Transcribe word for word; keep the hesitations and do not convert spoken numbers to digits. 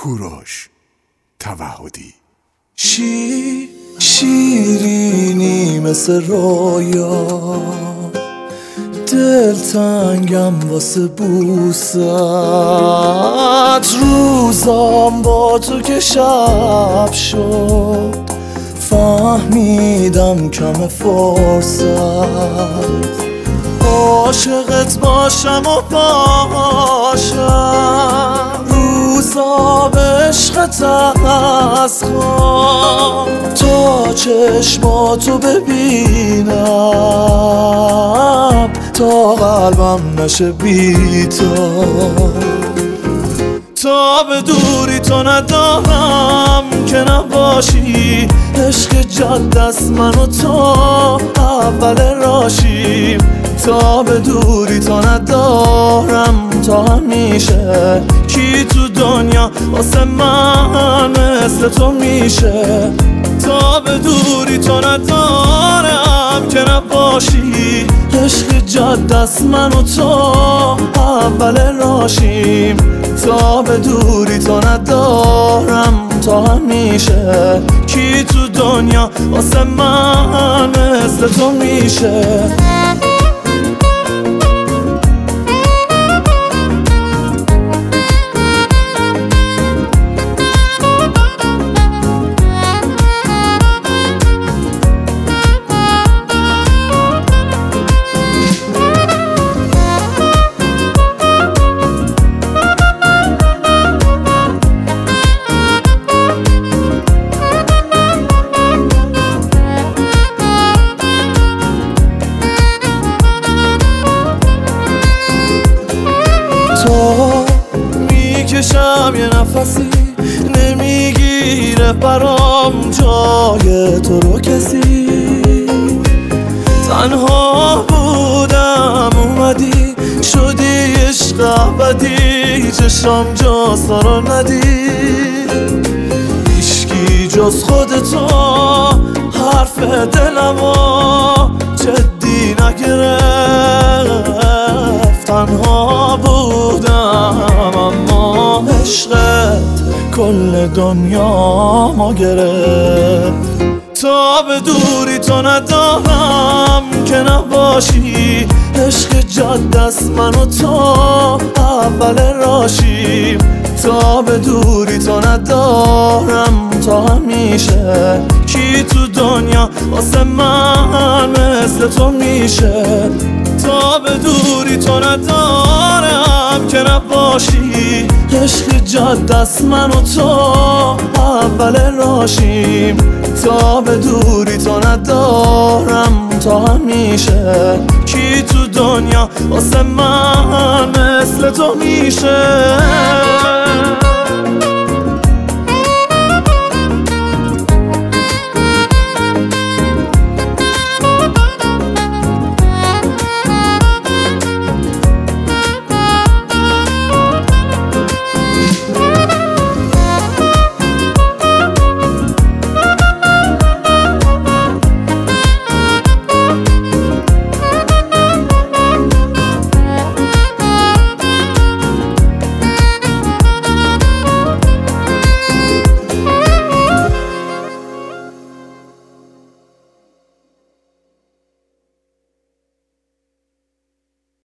کوروش توحدی. شی شیرینی مثل رویا، دلتنگم واسه بوست، روزام با تو که شب شد فهمیدم کم فرصت، عاشقت باشم و باشم روزا به عشقت از خواب، تا چشماتو ببینم تا قلبم نشه بی تو، تا به دوری تو ندارم که نباشی، عشق جد است من و تو اول راشیم، تا به دوری تو ندارم تا همیشه، کی تو دنیا واسه من مثل تو میشه، تا به دوری تو ندارم که نباشی، عشق جد است من و تو اول راشیم، تا به دوری تو ندارم تا همیشه، کی تو دنیا واسه من مثل تو میشه. میکشم یه نفسی نمیگیره برام جای تو رو کسی، تنها بودم اومدی شدی عشق ابدی، چشم جاسا رو ندی، هیچکی جز خودتو حرف دلمو جدی نگرفت، تنها بودم اما عشقت کل دنیا ما گرفت، تا به دوری تو ندارم که نباشی، عشق جد است من و تو اول راشیم، تا به دوری تو ندارم تا همیشه، کی تو دنیا واسه من مثل تو میشه، تا به دوری تو ندارم که نباشی، عشق جد است من و تو اول راشیم، تا به دوری تو ندارم تا همیشه، کی تو دنیا واسه من مثل تو میشه.